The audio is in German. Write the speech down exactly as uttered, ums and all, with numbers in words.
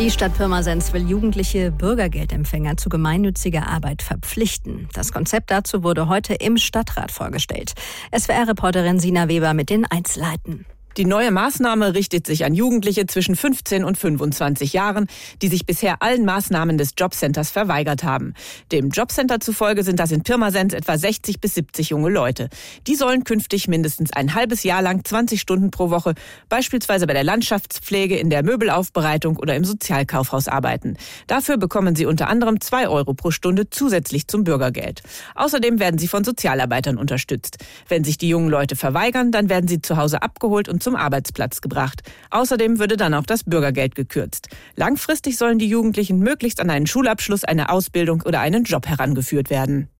Die Stadt Pirmasens will jugendliche Bürgergeldempfänger zu gemeinnütziger Arbeit verpflichten. Das Konzept dazu wurde heute im Stadtrat vorgestellt. S W R-Reporterin Sina Weber mit den Einzelheiten. Die neue Maßnahme richtet sich an Jugendliche zwischen fünfzehn und fünfundzwanzig Jahren, die sich bisher allen Maßnahmen des Jobcenters verweigert haben. Dem Jobcenter zufolge sind das in Pirmasens etwa sechzig bis siebzig junge Leute. Die sollen künftig mindestens ein halbes Jahr lang zwanzig Stunden pro Woche, beispielsweise bei der Landschaftspflege, in der Möbelaufbereitung oder im Sozialkaufhaus arbeiten. Dafür bekommen sie unter anderem zwei Euro pro Stunde zusätzlich zum Bürgergeld. Außerdem werden sie von Sozialarbeitern unterstützt. Wenn sich die jungen Leute verweigern, dann werden sie zu Hause abgeholt und zum Arbeitsplatz gebracht. Außerdem würde dann auch das Bürgergeld gekürzt. Langfristig sollen die Jugendlichen möglichst an einen Schulabschluss, eine Ausbildung oder einen Job herangeführt werden.